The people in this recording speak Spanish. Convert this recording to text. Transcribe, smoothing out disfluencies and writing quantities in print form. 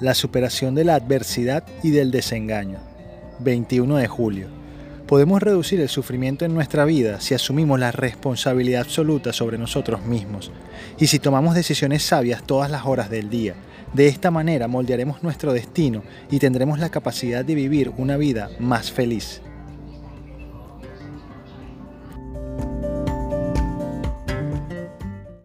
la superación de la adversidad y del desengaño. 21 de julio. Podemos reducir el sufrimiento en nuestra vida si asumimos la responsabilidad absoluta sobre nosotros mismos y si tomamos decisiones sabias todas las horas del día. De esta manera moldearemos nuestro destino y tendremos la capacidad de vivir una vida más feliz.